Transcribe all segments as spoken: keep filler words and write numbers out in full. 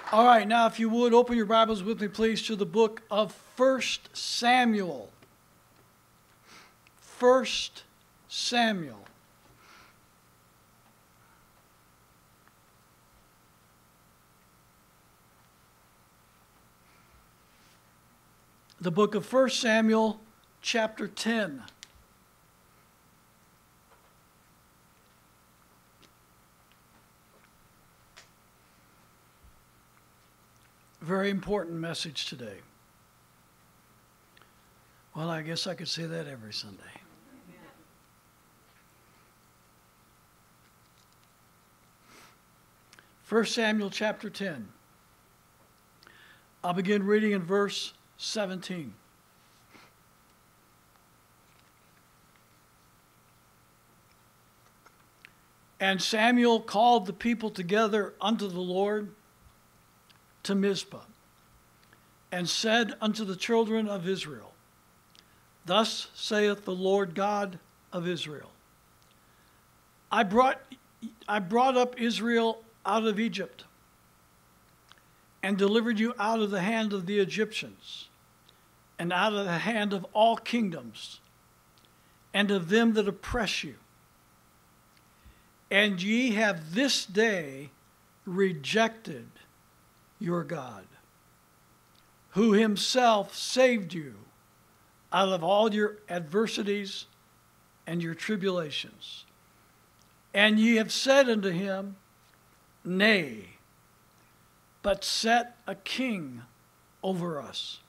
All right, now if you would, open your Bibles with me, please, to the book of First Samuel. First Samuel. The book of First Samuel, chapter ten. Very important message today. Well, I guess I could say that every Sunday. First Samuel chapter ten. I'll begin reading in verse seventeen. And Samuel called the people together unto the Lord to Mizpah, and said unto the children of Israel, Thus saith the Lord God of Israel, I brought, I brought up Israel out of Egypt, and delivered you out of the hand of the Egyptians, and out of the hand of all kingdoms, and of them that oppress you. And ye have this day rejected your God, who himself saved you out of all your adversities and your tribulations. And ye have said unto him, Nay, but set a king over us.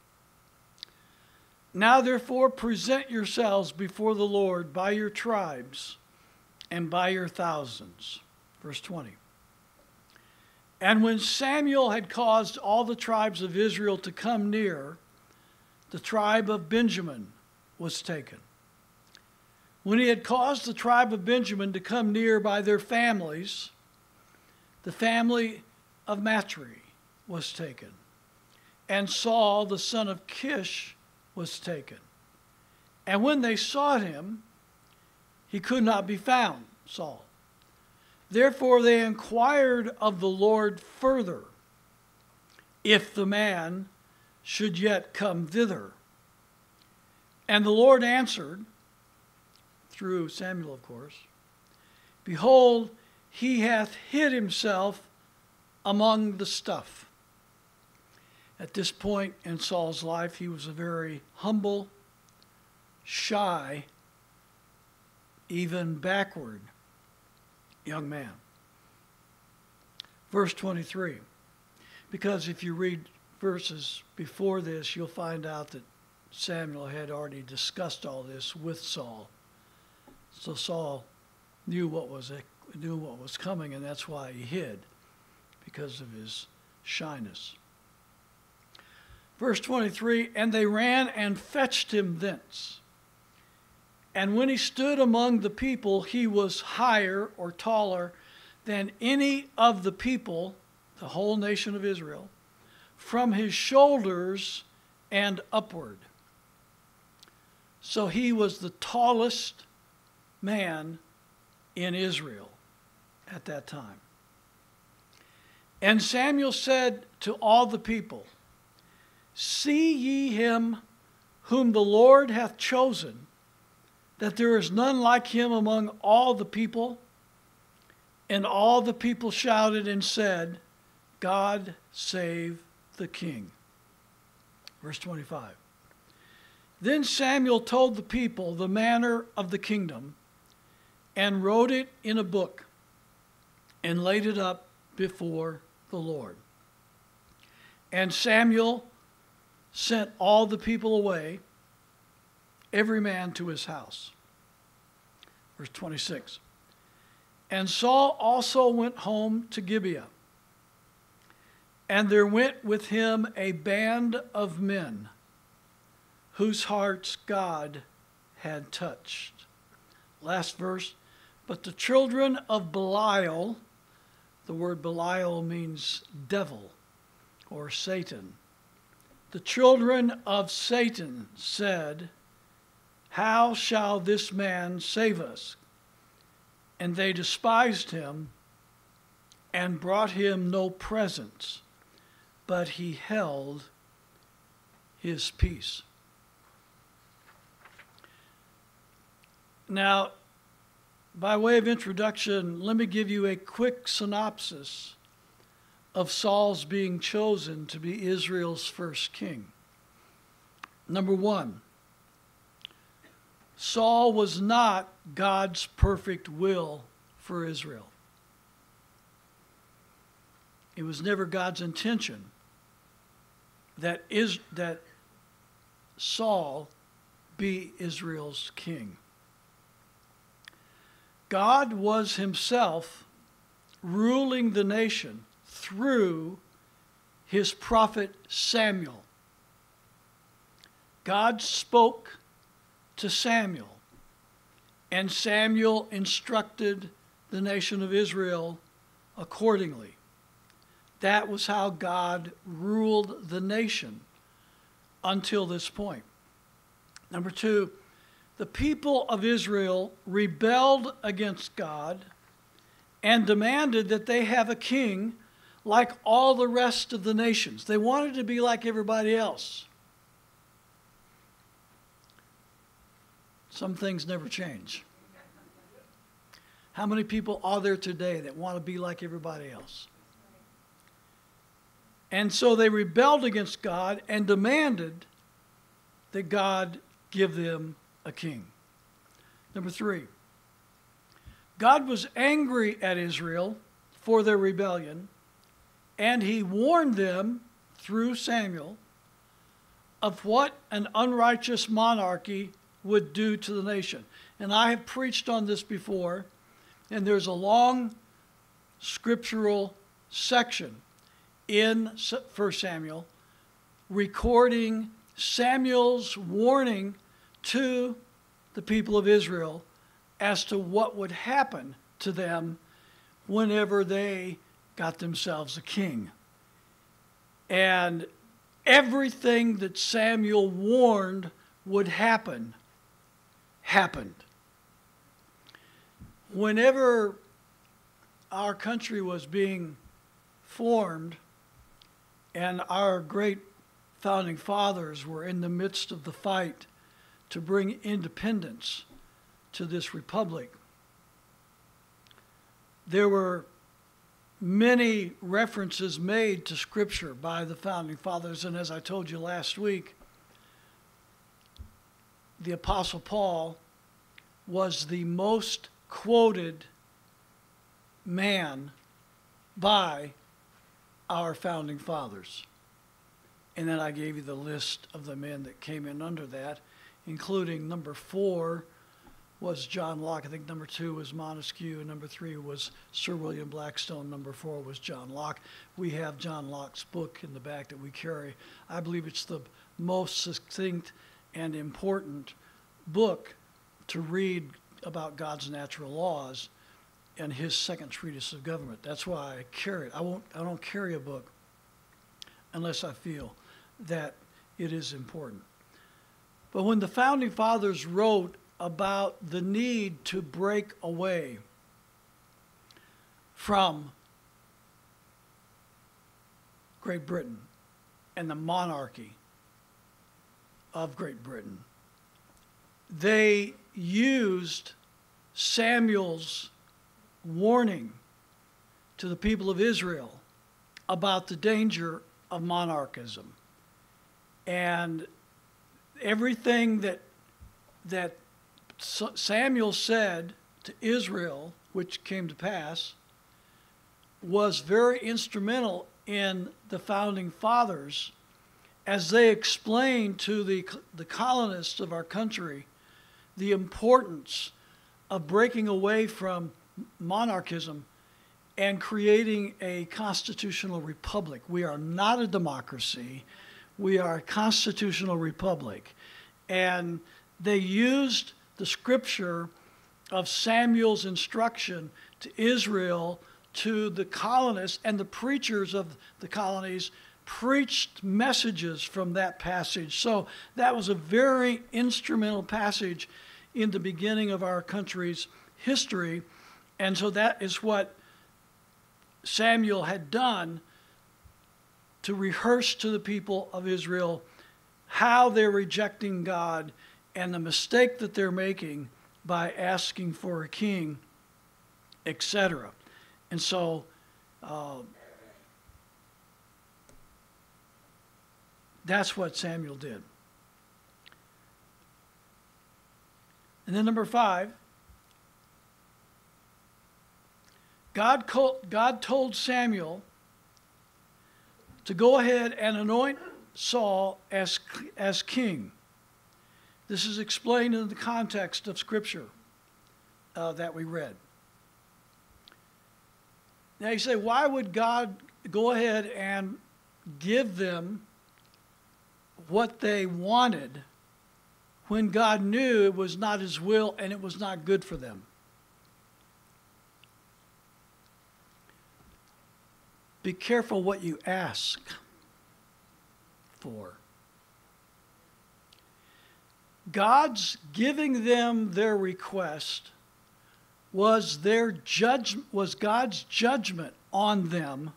Now therefore present yourselves before the Lord by your tribes and by your thousands. Verse twenty. And when Samuel had caused all the tribes of Israel to come near, the tribe of Benjamin was taken. When he had caused the tribe of Benjamin to come near by their families, the family of Matri was taken. And Saul, the son of Kish, was taken. And when they sought him, he could not be found, Saul. Therefore they inquired of the Lord further, if the man should yet come thither. And the Lord answered, through Samuel, of course, Behold, he hath hid himself among the stuff. At this point in Saul's life, he was a very humble, shy, even backward young man. Verse twenty-three. Because if you read verses before this, you'll find out that Samuel had already discussed all this with Saul. So Saul knew what was knew what was coming, and that's why he hid, because of his shyness. Verse twenty-three, and they ran and fetched him thence. And when he stood among the people, he was higher or taller than any of the people, the whole nation of Israel, from his shoulders and upward. So he was the tallest man in Israel at that time. And Samuel said to all the people, See ye him whom the Lord hath chosen, that there is none like him among all the people? And all the people shouted and said, God save the king. Verse twenty-five. Then Samuel told the people the manner of the kingdom, and wrote it in a book, and laid it up before the Lord. And Samuel sent all the people away, every man to his house. Verse twenty-six. And Saul also went home to Gibeah. And there went with him a band of men, whose hearts God had touched. Last verse. But the children of Belial, the word Belial means devil or Satan. The children of Satan said, How shall this man save us? And they despised him and brought him no presents but he held his peace. Now, by way of introduction, let me give you a quick synopsis of Saul's being chosen to be Israel's first king. Number one, Saul was not God's perfect will for Israel. It was never God's intention that is that Saul be Israel's king. God was himself ruling the nation through his prophet Samuel. God spoke to Samuel, and Samuel instructed the nation of Israel accordingly. That was how God ruled the nation until this point. Number two, the people of Israel rebelled against God and demanded that they have a king like all the rest of the nations. They wanted to be like everybody else. Some things never change. How many people are there today that want to be like everybody else? And so they rebelled against God and demanded that God give them a king. Number three, God was angry at Israel for their rebellion, and he warned them through Samuel of what an unrighteous monarchy would do to the nation. And I have preached on this before, and there's a long scriptural section in First Samuel recording Samuel's warning to the people of Israel as to what would happen to them whenever they got themselves a king. And everything that Samuel warned would happen happened. Whenever our country was being formed and our great founding fathers were in the midst of the fight to bring independence to this republic, there were many references made to Scripture by the founding fathers. And as I told you last week, the Apostle Paul was the most quoted man by our founding fathers. And then I gave you the list of the men that came in under that, including number four was John Locke. I think number two was Montesquieu, and number three was Sir William Blackstone. Number four was John Locke. We have John Locke's book in the back that we carry. I believe it's the most succinct and important book to read about God's natural laws and his second treatise of government. That's why I carry it. I won't. I don't carry a book unless I feel that it is important. But when the founding fathers wrote about the need to break away from Great Britain and the monarchy of Great Britain, they used Samuel's warning to the people of Israel about the danger of monarchism. And everything that that Samuel said to Israel, which came to pass, was very instrumental in the founding fathers as they explained to the, the colonists of our country the importance of breaking away from monarchism and creating a constitutional republic. We are not a democracy. We are a constitutional republic. And they used the scripture of Samuel's instruction to Israel, to the colonists, and the preachers of the colonies preached messages from that passage. So that was a very instrumental passage in the beginning of our country's history. And so that is what Samuel had done to rehearse to the people of Israel how they're rejecting God and the mistake that they're making by asking for a king, et cetera. And so uh, that's what Samuel did. And then number five, God, God told Samuel to go ahead and anoint Saul as, as king. This is explained in the context of Scripture uh, that we read. Now you say, why would God go ahead and give them what they wanted when God knew it was not his will and it was not good for them? Be careful what you ask for. God's giving them their request was their judge, was God's judgment on them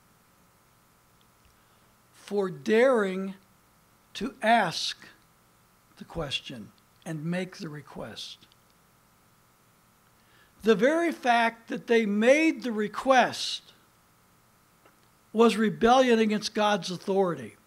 for daring to ask the question and make the request. The very fact that they made the request was rebellion against God's authority.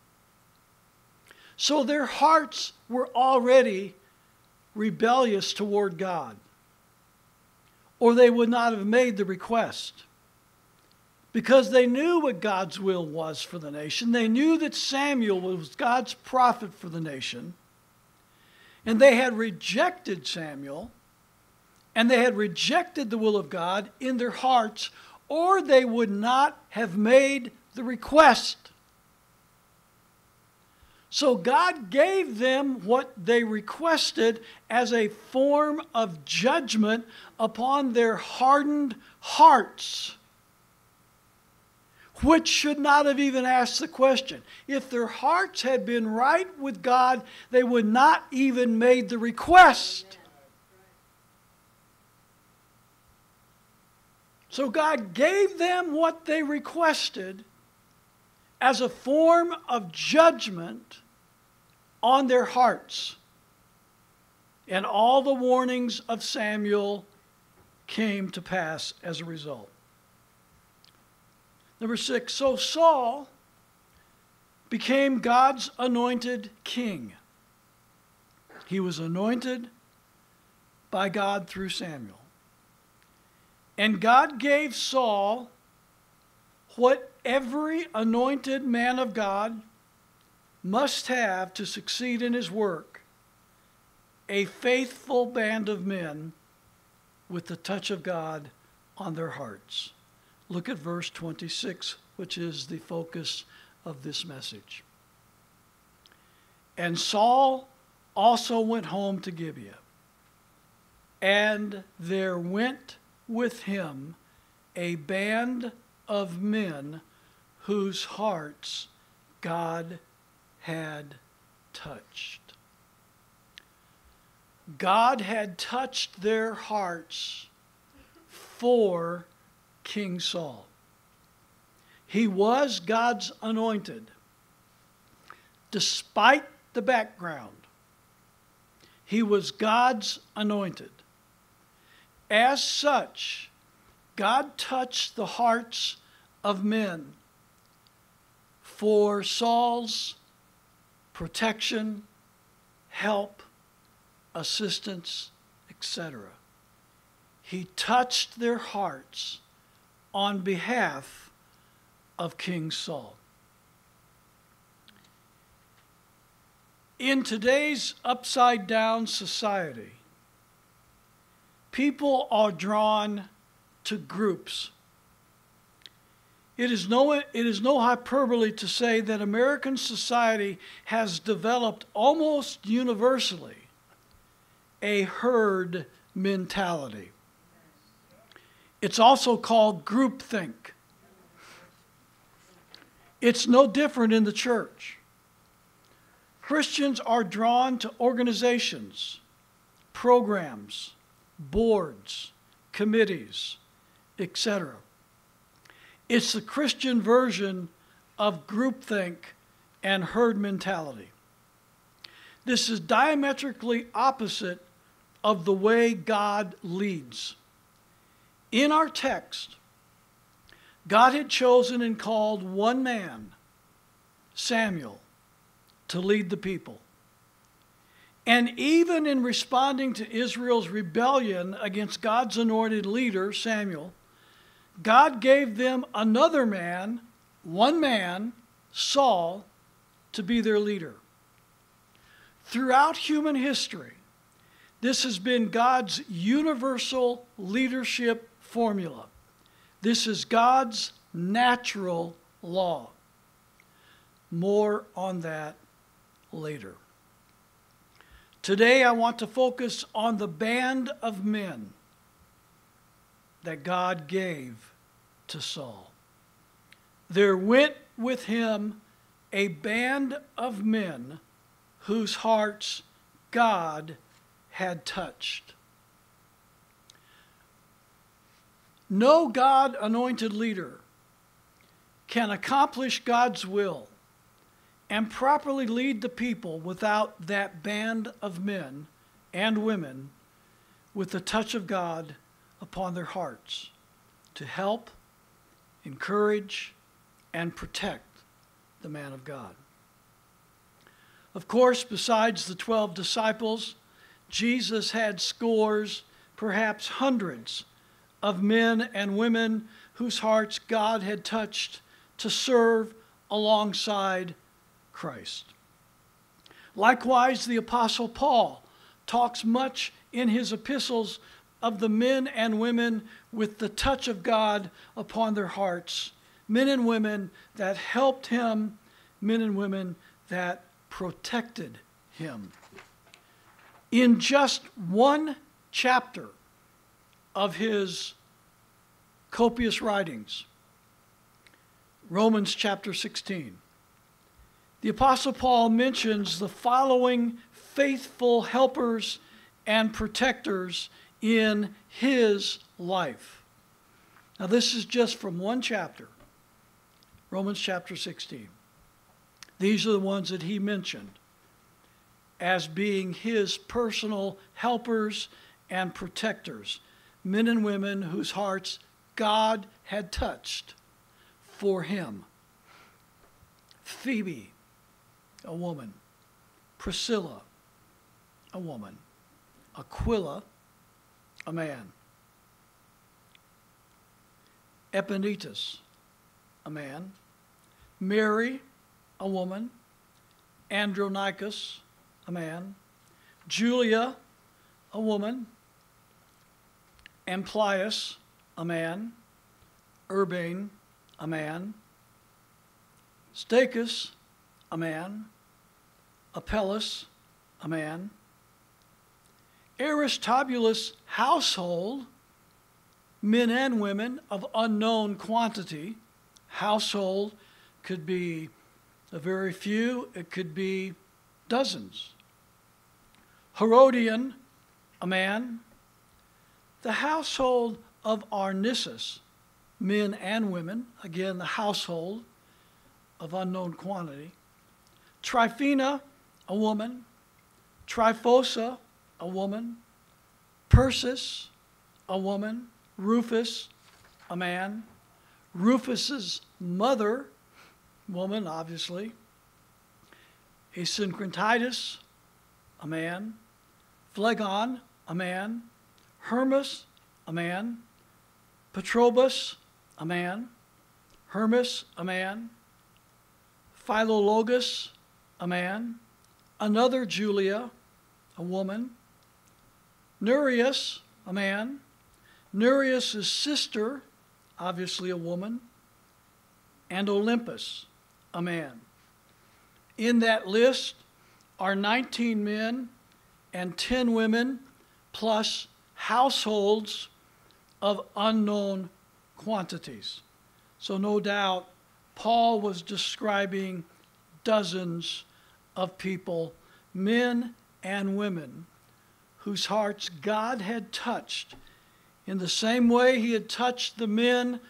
So their hearts were already rebellious toward God, or they would not have made the request, because they knew what God's will was for the nation. They knew that Samuel was God's prophet for the nation, and they had rejected Samuel, and they had rejected the will of God in their hearts, or they would not have made the request. So God gave them what they requested as a form of judgment upon their hardened hearts, which should not have even asked the question. If their hearts had been right with God, they would not even made the request. So God gave them what they requested as a form of judgment on their hearts. And all the warnings of Samuel came to pass as a result. Number six, so Saul became God's anointed king. He was anointed by God through Samuel. And God gave Saul what every anointed man of God must have to succeed in his work: a faithful band of men with the touch of God on their hearts. Look at verse twenty-six, which is the focus of this message. And Saul also went home to Gibeah, and there went with him a band of men whose hearts God had touched. God had touched their hearts for King Saul. He was God's anointed. Despite the background, he was God's anointed. As such, God touched the hearts of men for Saul's protection, help, assistance, et cetera. He touched their hearts on behalf of King Saul. In today's upside-down society, people are drawn to groups. It is no, it is no hyperbole to say that American society has developed almost universally a herd mentality. It's also called groupthink. It's no different in the church. Christians are drawn to organizations, programs, boards, committees, et cetera. It's the Christian version of groupthink and herd mentality. This is diametrically opposite of the way God leads. In our text, God had chosen and called one man, Samuel, to lead the people. And even in responding to Israel's rebellion against God's anointed leader, Samuel, God gave them another man, one man, Saul, to be their leader. Throughout human history, this has been God's universal leadership formula. This is God's natural law. More on that later. Today I want to focus on the band of men that God gave to Saul. There went with him a band of men whose hearts God had touched. No God-anointed leader can accomplish God's will and properly lead the people without that band of men and women with the touch of God upon their hearts to help, encourage, and protect the man of God. Of course, besides the twelve disciples, Jesus had scores, perhaps hundreds, of men and women whose hearts God had touched to serve alongside Christ. Likewise, the Apostle Paul talks much in his epistles of the men and women with the touch of God upon their hearts, men and women that helped him, men and women that protected him. In just one chapter of his copious writings, Romans chapter sixteen, the Apostle Paul mentions the following faithful helpers and protectors in his life. Now this is just from one chapter, Romans chapter sixteen. These are the ones that he mentioned as being his personal helpers and protectors, men and women whose hearts God had touched for him. Phoebe, a woman. Priscilla, a woman. Aquila, a man. Epaenetus, a man. Mary, a woman. Andronicus, a man. Julia, a woman. Amplias, a man. Urbane, a man. Stachys, a man. Apelles, a man. Aristobulus' household, men and women of unknown quantity. Household could be a very few, it could be dozens. Herodian, a man. The household of Arnissus, men and women, again the household of unknown quantity. Tryphena, a woman. Tryphosa, a woman. Persis, a woman. Rufus, a man. Rufus's mother, woman, obviously. Asyncrititus, a man. Phlegon, a man. Hermas, a man. Patrobus, a man. Hermas, a man. Philologus, a man. Another Julia, a woman. Nereus, a man. Nereus' sister, obviously a woman. And Olympus, a man. In that list are nineteen men and ten women, plus households of unknown quantities. So no doubt Paul was describing dozens of people, men and women, whose hearts God had touched in the same way he had touched the men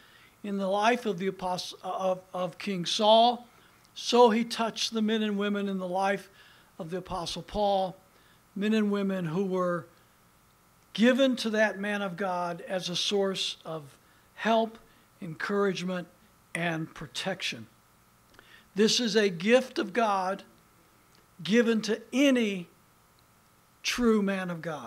in the life of the apostle of, of King Saul, so he touched the men and women in the life of the Apostle Paul, men and women who were given to that man of God as a source of help, encouragement, and protection. This is a gift of God given to any true man of God.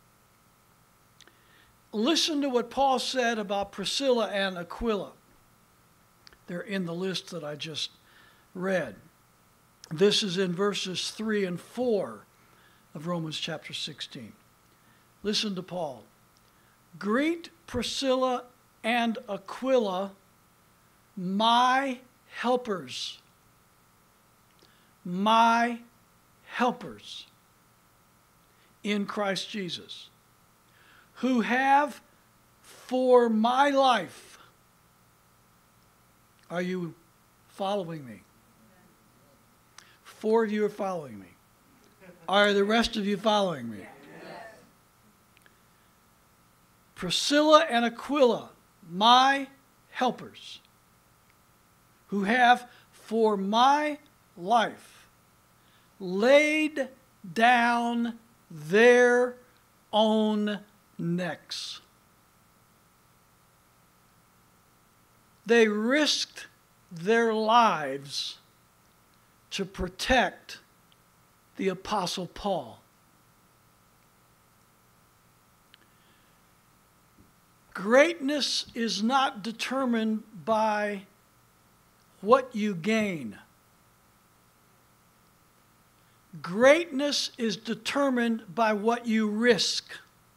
Listen to what Paul said about Priscilla and Aquila. They're in the list that I just read. This is in verses three and four of Romans chapter sixteen. Listen to Paul. Greet Priscilla and Aquila, my helpers. My helpers in Christ Jesus, who have for my life. Are you following me? Four of you are following me. Are the rest of you following me? Priscilla and Aquila, my helpers, who have for my life laid down their own necks. They risked their lives to protect the Apostle Paul. Greatness is not determined by what you gain. Greatness is determined by what you risk.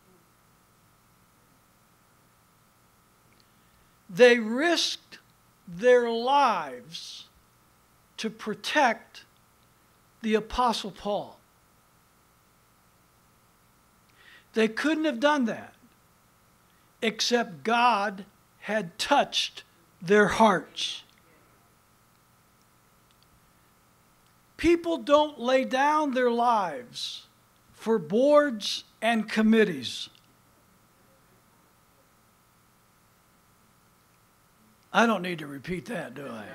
They risked their lives to protect the Apostle Paul. They couldn't have done that except God had touched their hearts. People don't lay down their lives for boards and committees. I don't need to repeat that, do I?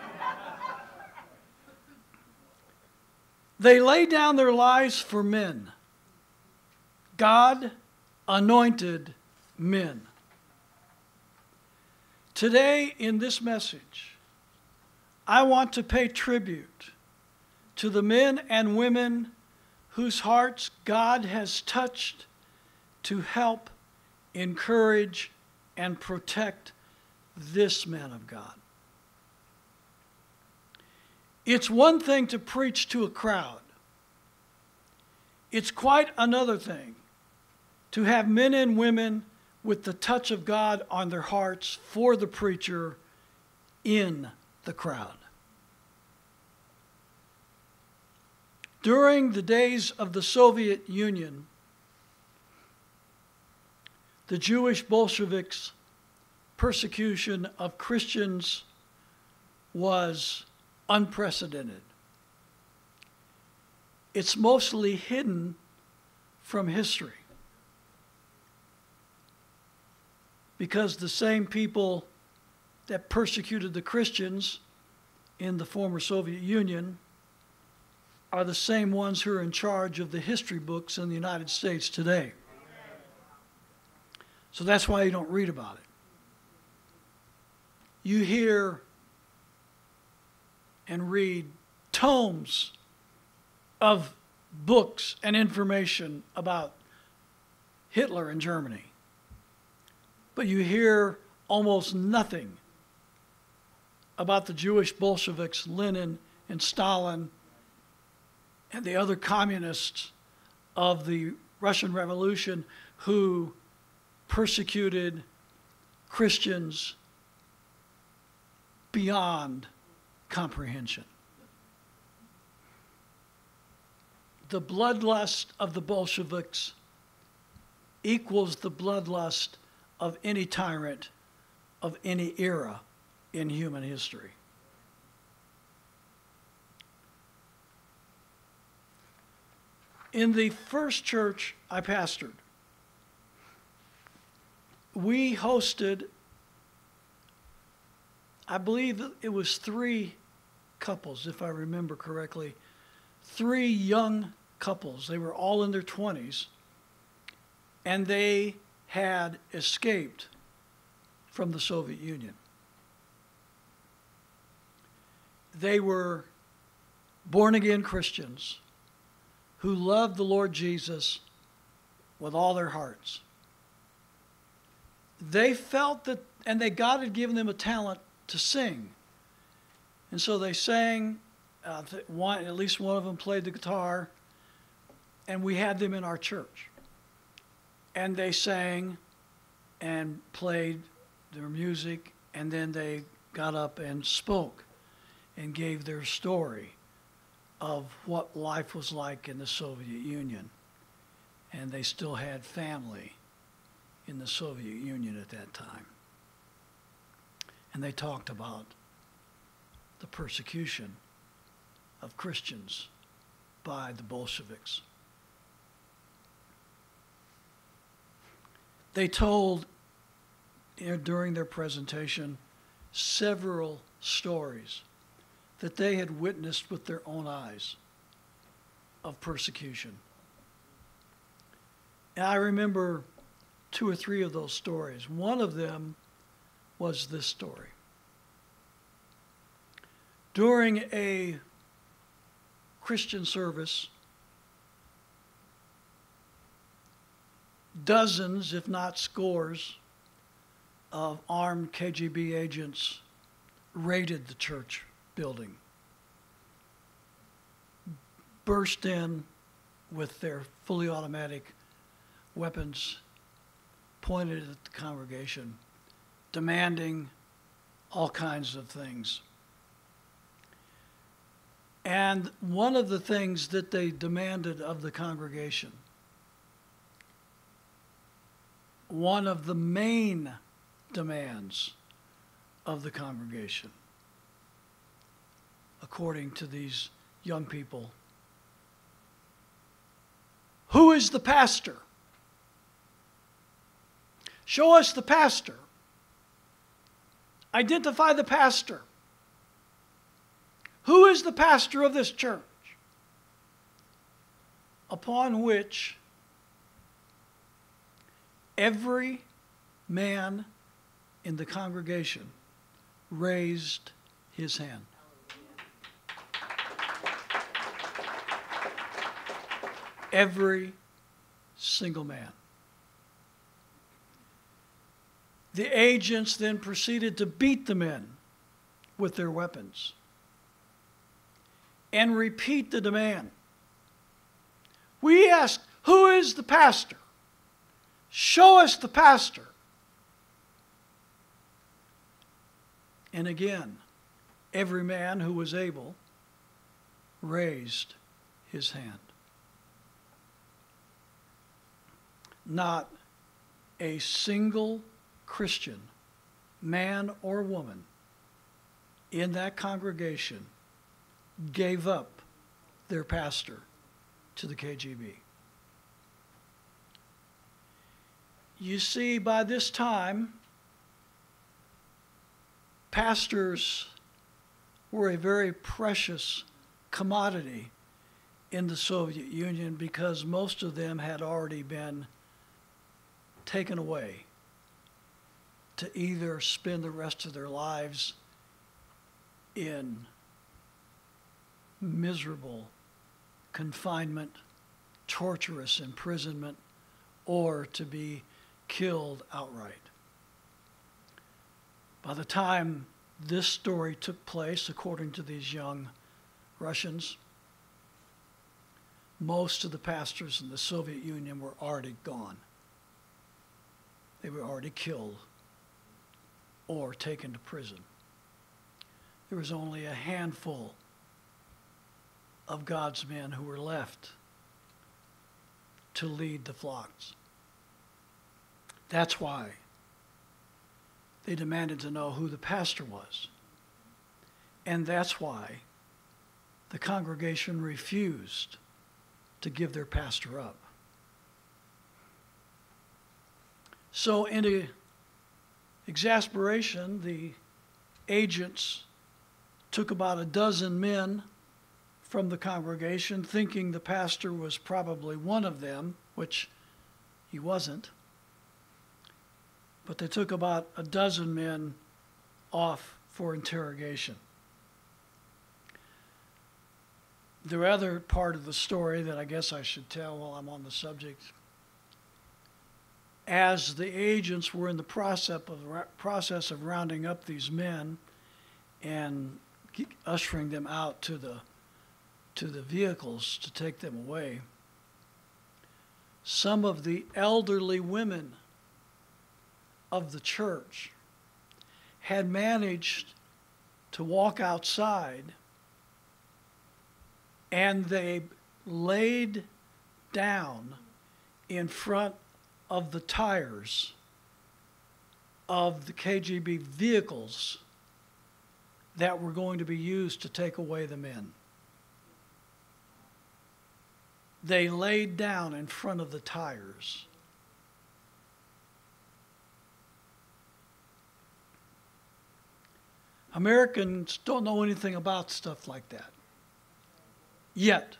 They lay down their lives for men. God anointed men. Today, in this message, I want to pay tribute to the men and women whose hearts God has touched to help, encourage, and protect this man of God. It's one thing to preach to a crowd. It's quite another thing to have men and women with the touch of God on their hearts for the preacher in the crowd. During the days of the Soviet Union, the Jewish Bolsheviks' persecution of Christians was unprecedented. It's mostly hidden from history because the same people that persecuted the Christians in the former Soviet Union are the same ones who are in charge of the history books in the United States today. So that's why you don't read about it. You hear and read tomes of books and information about Hitler in Germany, but you hear almost nothing about the Jewish Bolsheviks, Lenin and Stalin, and the other communists of the Russian Revolution who persecuted Christians beyond comprehension. The bloodlust of the Bolsheviks equals the bloodlust of any tyrant of any era in human history. In the first church I pastored, we hosted I believe it was three couples, if I remember correctly, three young couples. They were all in their twenties, and they had escaped from the Soviet Union. They were born-again Christians who loved the Lord Jesus with all their hearts. They felt that, and they God had given them a talent to sing. And so they sang, uh, one, at least one of them played the guitar, and we had them in our church. And they sang and played their music, and then they got up and spoke and gave their story of what life was like in the Soviet Union. And they still had family in the Soviet Union at that time. And they talked about the persecution of Christians by the Bolsheviks. They told, during their presentation, several stories that they had witnessed with their own eyes of persecution. And I remember two or three of those stories. One of them was this story. During a Christian service, dozens, if not scores, of armed K G B agents raided the church building, burst in with their fully automatic weapons pointed at the congregation, demanding all kinds of things. And one of the things that they demanded of the congregation, one of the main demands of the congregation, according to these young people, who is the pastor? Show us the pastor. Identify the pastor. Who is the pastor of this church? Upon which every man in the congregation raised his hand. Every single man. The agents then proceeded to beat the men with their weapons and repeat the demand. We asked, who is the pastor? Show us the pastor. And again, every man who was able raised his hand. Not a single Christian, man or woman, in that congregation gave up their pastor to the K G B. You see, by this time, pastors were a very precious commodity in the Soviet Union because most of them had already been taken away to either spend the rest of their lives in miserable confinement, torturous imprisonment, or to be killed outright. By the time this story took place, according to these young Russians, most of the pastors in the Soviet Union were already gone. They were already killed or taken to prison. There was only a handful of God's men who were left to lead the flocks. That's why they demanded to know who the pastor was. And that's why the congregation refused to give their pastor up. So in exasperation, the agents took about a dozen men from the congregation, thinking the pastor was probably one of them, which he wasn't. But they took about a dozen men off for interrogation. The other part of the story that I guess I should tell while I'm on the subject, as the agents were in the process of, process of rounding up these men and ushering them out to the, to the vehicles to take them away, some of the elderly women of the church had managed to walk outside, and they laid down in front of the tires of the K G B vehicles that were going to be used to take away the men. They laid down in front of the tires. Americans don't know anything about stuff like that yet.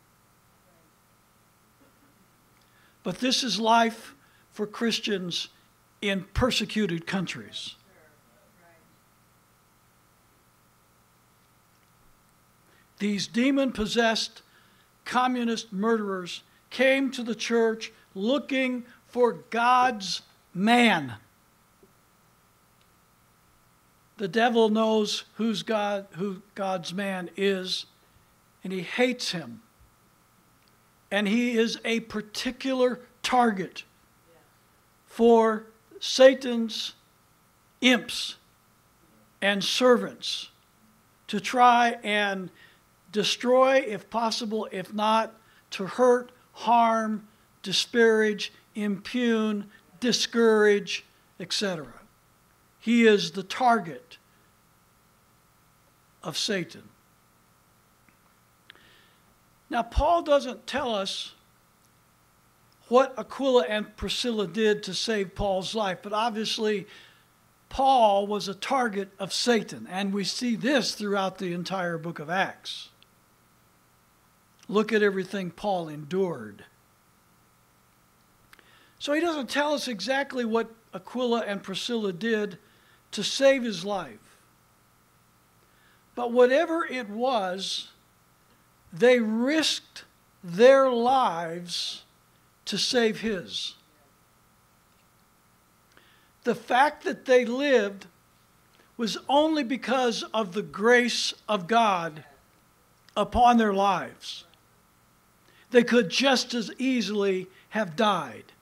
But this is life for Christians in persecuted countries. These demon-possessed communist murderers came to the church looking for God's man. The devil knows who's God, who God's man is, and he hates him. And he is a particular target for Satan's imps and servants to try and destroy, if possible, if not, to hurt, harm, disparage, impugn, discourage, et cetera. He is the target of Satan. Now, Paul doesn't tell us what Aquila and Priscilla did to save Paul's life, but obviously Paul was a target of Satan, and we see this throughout the entire book of Acts. Look at everything Paul endured. So he doesn't tell us exactly what Aquila and Priscilla did to save his life. But whatever it was, they risked their lives to save his. The fact that they lived was only because of the grace of God upon their lives. They could just as easily have died.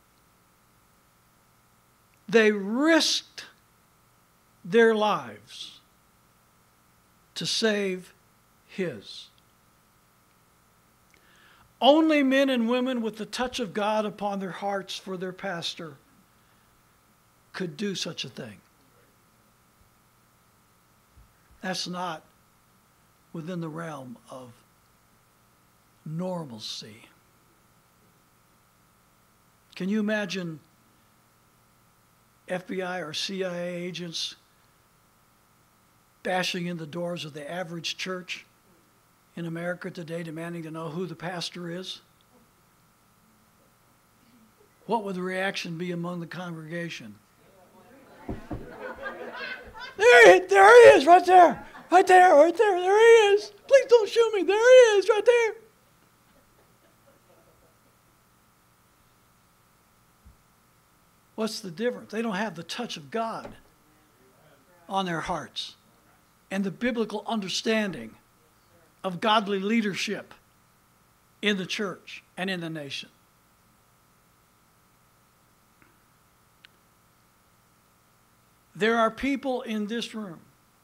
They risked their lives to save his. Only men and women with the touch of God upon their hearts for their pastor could do such a thing. That's not within the realm of normalcy. Can you imagine F B I or C I A agents bashing in the doors of the average church in America today, demanding to know who the pastor is? What would the reaction be among the congregation? There he, there he is, right there. Right there, right there, there he is. Please don't shoot me. There he is, right there. What's the difference? They don't have the touch of God on their hearts and the biblical understanding of godly leadership in the church and in the nation. There are people in this room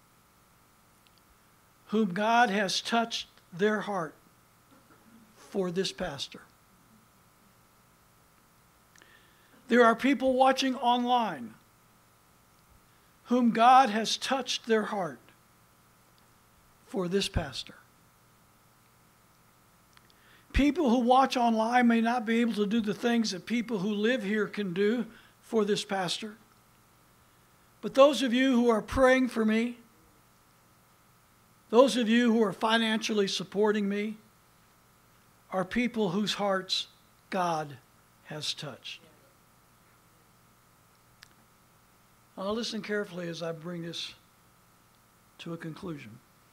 whom God has touched their heart for this pastor. There are people watching online whom God has touched their heart for this pastor. People who watch online may not be able to do the things that people who live here can do for this pastor. But those of you who are praying for me, those of you who are financially supporting me, are people whose hearts God has touched. Now listen carefully as I bring this to a conclusion.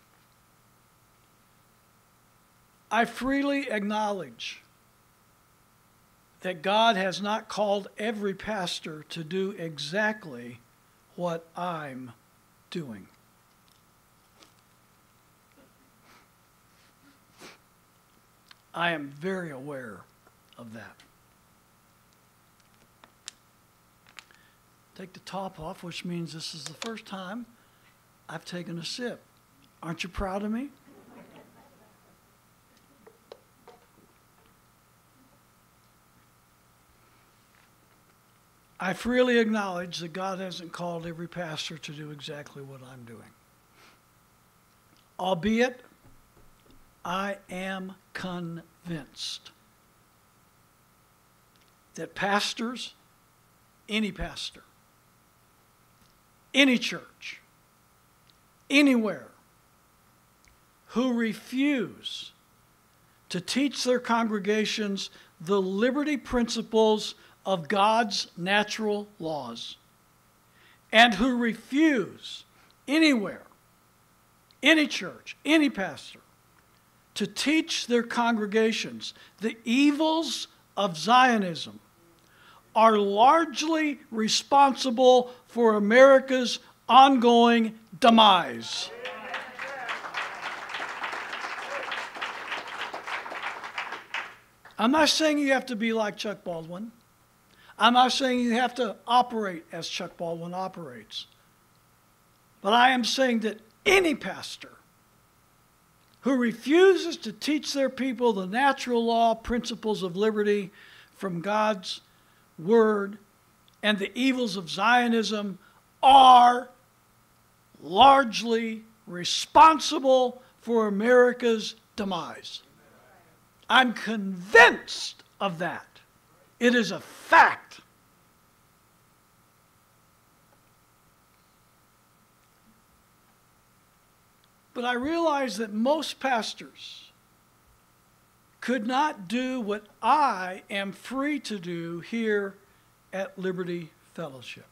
I freely acknowledge that God has not called every pastor to do exactly what I'm doing. I am very aware of that. Take the top off, which means this is the first time I've taken a sip. Aren't you proud of me? I freely acknowledge that God hasn't called every pastor to do exactly what I'm doing. Albeit, I am convinced that pastors, any pastor, any church, anywhere, who refuse to teach their congregations the liberty principles of God's natural laws, and who refuse anywhere, any church, any pastor, to teach their congregations the evils of Zionism, are largely responsible for America's ongoing demise. I'm not saying you have to be like Chuck Baldwin. I'm not saying you have to operate as Chuck Baldwin operates. But I am saying that any pastor who refuses to teach their people the natural law principles of liberty from God's word and the evils of Zionism are largely responsible for America's demise. I'm convinced of that. It is a fact. But I realize that most pastors could not do what I am free to do here at Liberty Fellowship.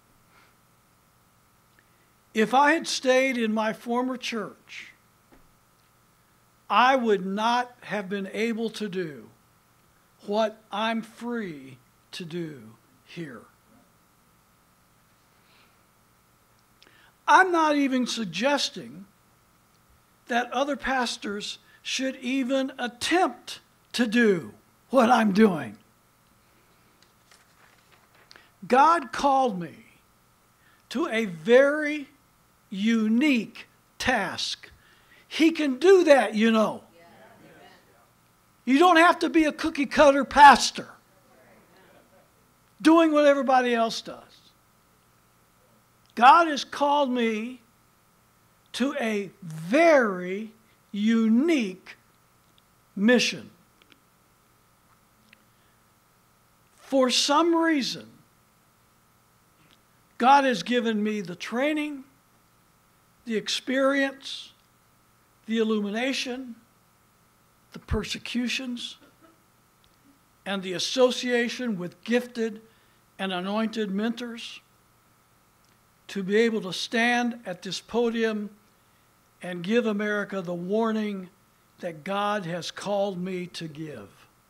If I had stayed in my former church, I would not have been able to do what I'm free to do here. I'm not even suggesting that other pastors should even attempt to do what I'm doing. God called me to a very unique task. He can do that, you know. You don't have to be a cookie cutter pastor doing what everybody else does. God has called me to a very unique mission. For some reason, God has given me the training, the experience, the illumination, the persecutions, and the association with gifted and anointed mentors to be able to stand at this podium and give America the warning that God has called me to give.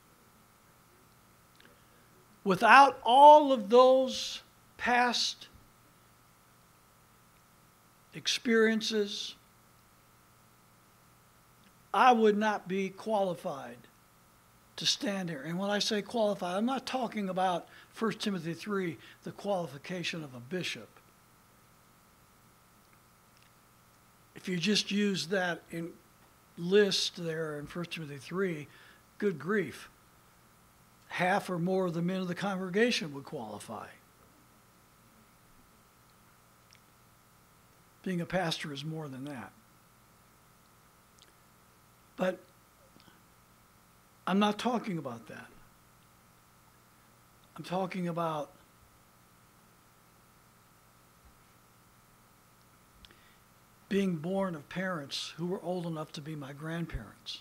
Without all of those past experiences, I would not be qualified to stand here. And when I say qualified, I'm not talking about First Timothy three, the qualification of a bishop. If you just use that in list there in First Timothy three, good grief. Half or more of the men of the congregation would qualify. Being a pastor is more than that. But I'm not talking about that. I'm talking about being born of parents who were old enough to be my grandparents.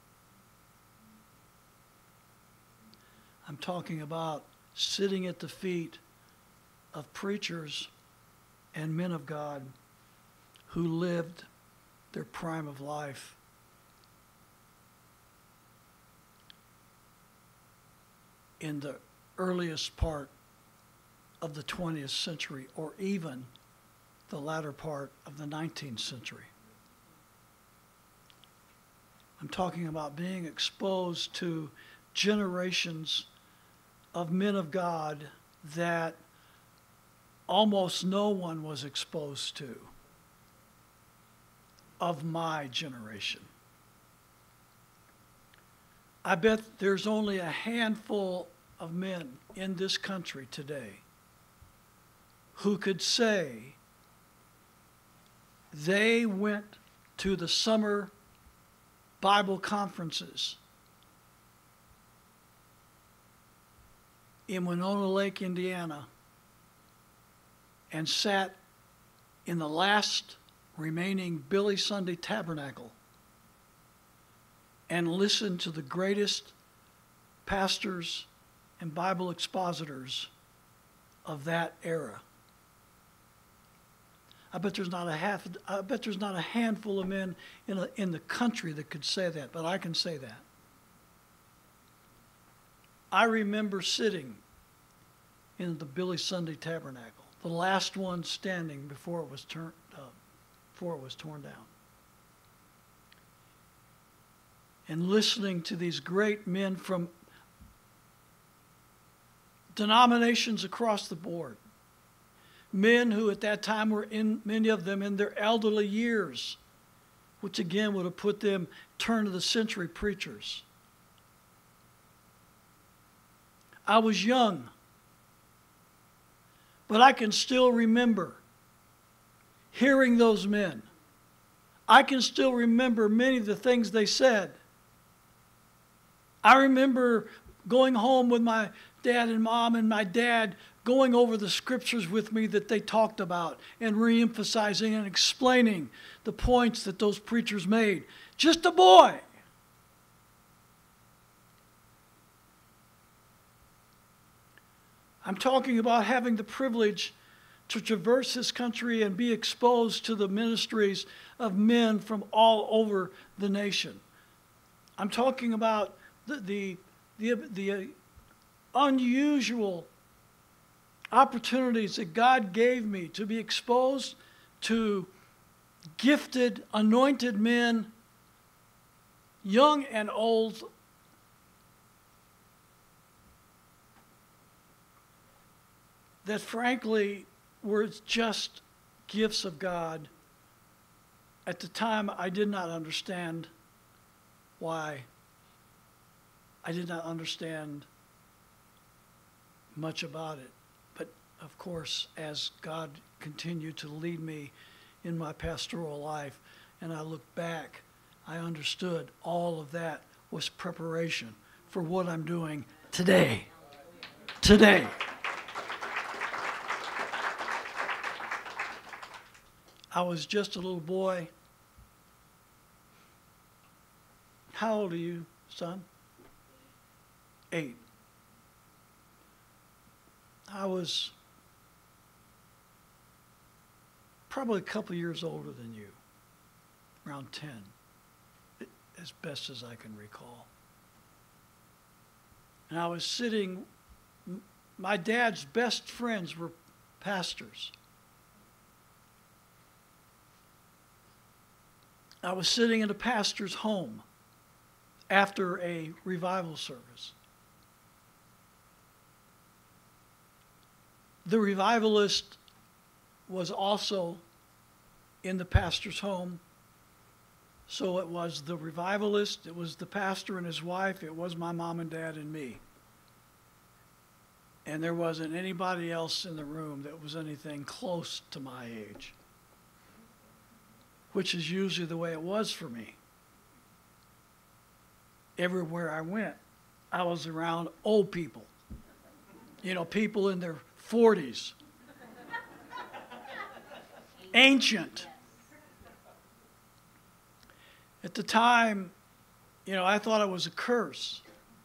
I'm talking about sitting at the feet of preachers and men of God who lived their prime of life in the earliest part of the twentieth century, or even the latter part of the nineteenth century. I'm talking about being exposed to generations of men of God that almost no one was exposed to of my generation. I bet there's only a handful of men in this country today who could say they went to the summer Bible conferences in Winona Lake, Indiana, and sat in the last remaining Billy Sunday Tabernacle and listened to the greatest pastors and Bible expositors of that era. I bet there's not a half. I bet there's not a handful of men in a, in the country that could say that, but I can say that. I remember sitting in the Billy Sunday Tabernacle, the last one standing before it was turned up, before it was torn down, and listening to these great men from denominations across the board. Men who at that time were in, many of them in their elderly years, which again would have put them turn of the century preachers. I was young, but I can still remember hearing those men. I can still remember many of the things they said. I remember going home with my dad and mom, and my dad going over the scriptures with me that they talked about and re-emphasizing and explaining the points that those preachers made. Just a boy. I'm talking about having the privilege to traverse this country and be exposed to the ministries of men from all over the nation. I'm talking about the, the, the, the unusual opportunities that God gave me to be exposed to gifted, anointed men, young and old, that frankly were just gifts of God. At the time, I did not understand why. I did not understand much about it. But of course, as God continued to lead me in my pastoral life, and I look back, I understood all of that was preparation for what I'm doing today. Today. I was just a little boy. How old are you, son? Eight. I was probably a couple years older than you, around ten, as best as I can recall. And I was sitting, my dad's best friends were pastors. I was sitting in a pastor's home after a revival service. The revivalist was also in the pastor's home. So it was the revivalist, it was the pastor and his wife, it was my mom and dad and me. And there wasn't anybody else in the room that was anything close to my age, which is usually the way it was for me. Everywhere I went, I was around old people. You know, people in their forties. Ancient. At the time, you know, I thought it was a curse.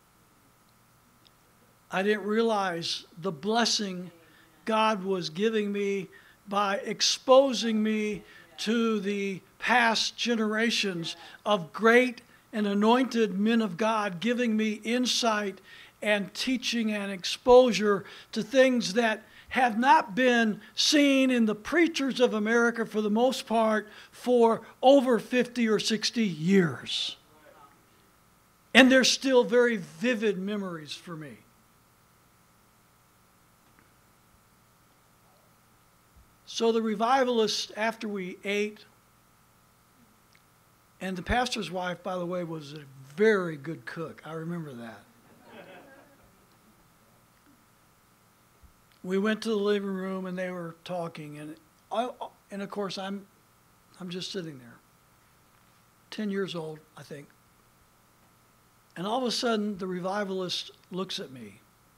I didn't realize the blessing God was giving me by exposing me to the past generations of great and anointed men of God, giving me insight and teaching and exposure to things that have not been seen in the preachers of America for the most part for over fifty or sixty years. And they're still very vivid memories for me. So the revivalist, after we ate, and the pastor's wife, by the way, was a very good cook. I remember that. We went to the living room and they were talking, and I, and of course I'm, I'm just sitting there, ten years old, I think. And all of a sudden, the revivalist looks at me,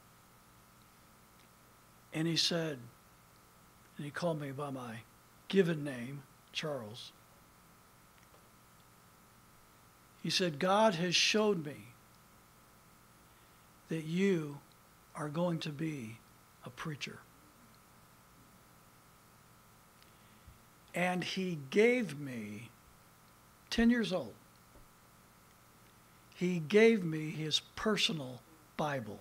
and he said, and he called me by my given name, Charles. He said, God has showed me that you are going to be a preacher. And he gave me, ten years old, he gave me his personal Bible.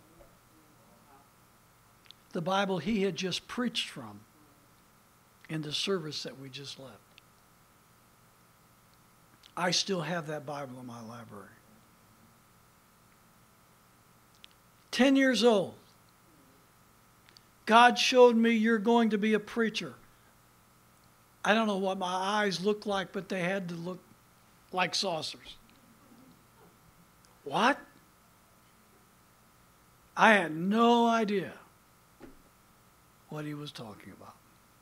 The Bible he had just preached from in the service that we just left. I still have that Bible in my library. Ten years old. God showed me you're going to be a preacher. I don't know what my eyes looked like, but they had to look like saucers. What? I had no idea what he was talking about.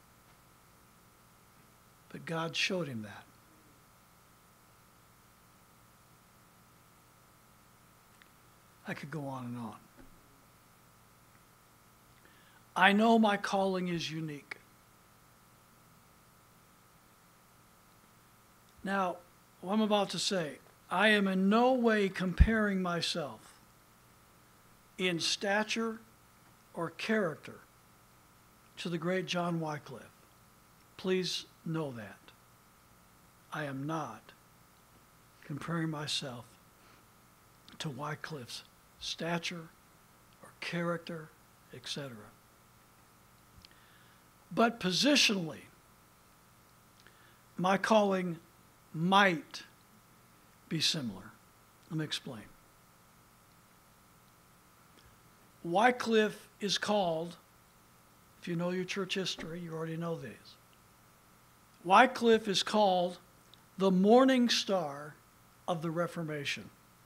But God showed him that. I could go on and on. I know my calling is unique. Now, what I'm about to say, I am in no way comparing myself in stature or character to the great John Wycliffe. Please know that. I am not comparing myself to Wycliffe's stature or character, et cetera. But positionally, my calling might be similar. Let me explain. Wycliffe is called, if you know your church history, you already know this. Wycliffe is called the morning star of the Reformation.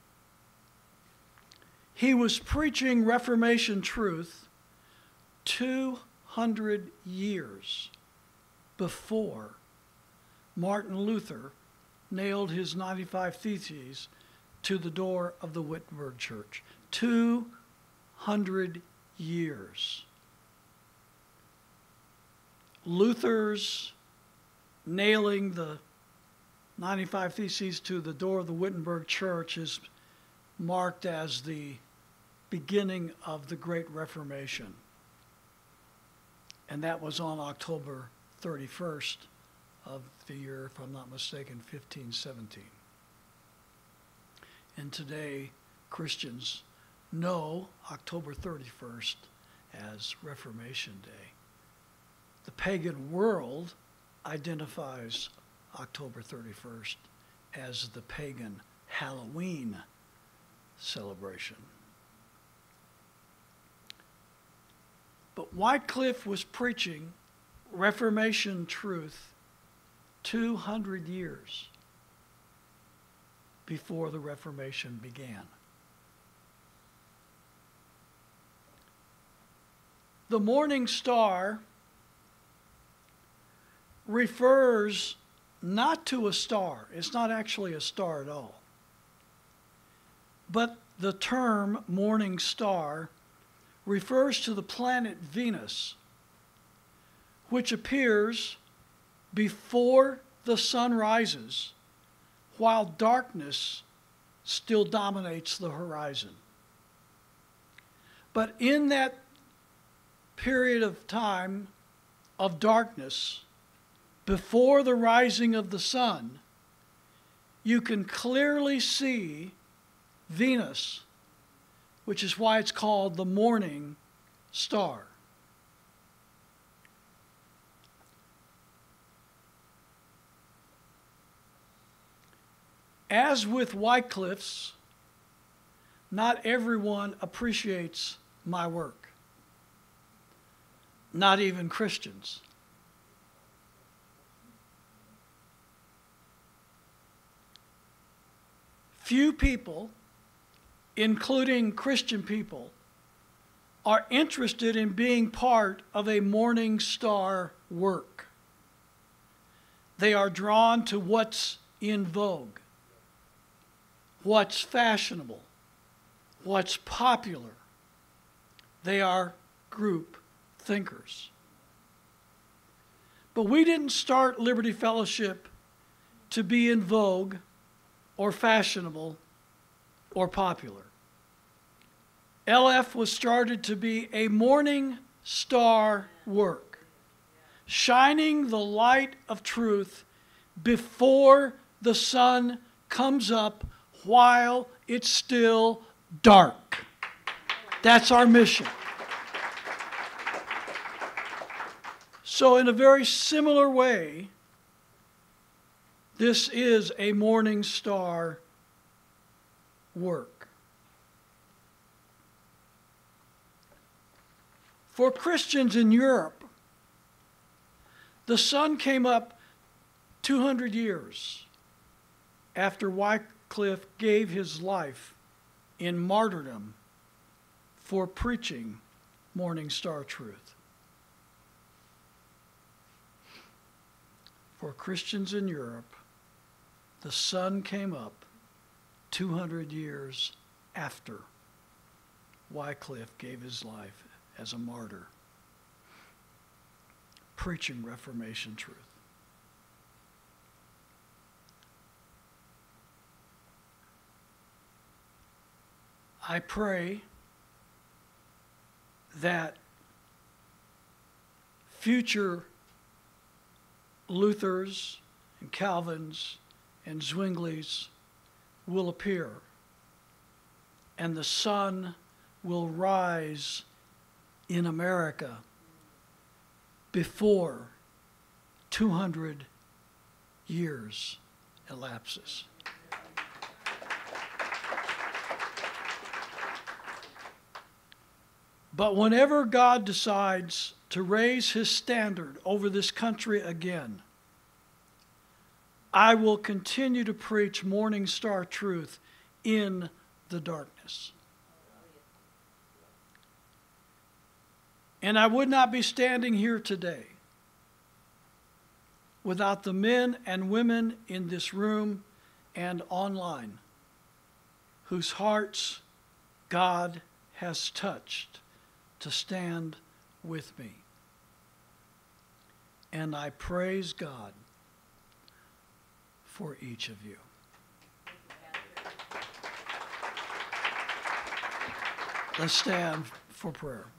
He was preaching Reformation truth two hundred years before Martin Luther nailed his ninety-five Theses to the door of the Wittenberg Church. two hundred years. Luther's nailing the ninety-five Theses to the door of the Wittenberg Church is marked as the beginning of the Great Reformation. And that was on October thirty-first of the year, if I'm not mistaken, fifteen seventeen. And today, Christians know October thirty-first as Reformation Day. The pagan world identifies October thirty-first as the pagan Halloween celebration. But Wycliffe was preaching Reformation truth two hundred years before the Reformation began. The morning star refers not to a star. It's not actually a star at all. But the term morning star refers to the planet Venus, which appears before the sun rises, while darkness still dominates the horizon. But in that period of time of darkness, before the rising of the sun, you can clearly see Venus, which is why it's called the morning star. As with Wycliffe's, not everyone appreciates my work, not even Christians. Few people, including Christian people, are interested in being part of a morning star work. They are drawn to what's in vogue, what's fashionable, what's popular. They are group thinkers. But we didn't start Liberty Fellowship to be in vogue or fashionable or popular. L F was started to be a morning star work, shining the light of truth before the sun comes up while it's still dark. That's our mission. So in a very similar way, this is a morning star work. For Christians in Europe, the sun came up two hundred years after Wycliffe gave his life in martyrdom for preaching morning star truth. For Christians in Europe, the sun came up two hundred years after Wycliffe gave his life as a martyr, preaching Reformation truth. I pray that future Luthers and Calvins and Zwinglies will appear, and the sun will rise in America before two hundred years elapses. But whenever God decides to raise his standard over this country again, I will continue to preach morning star truth in the darkness. And I would not be standing here today without the men and women in this room and online whose hearts God has touched to stand with me. And I praise God for each of you. Let's stand for prayer.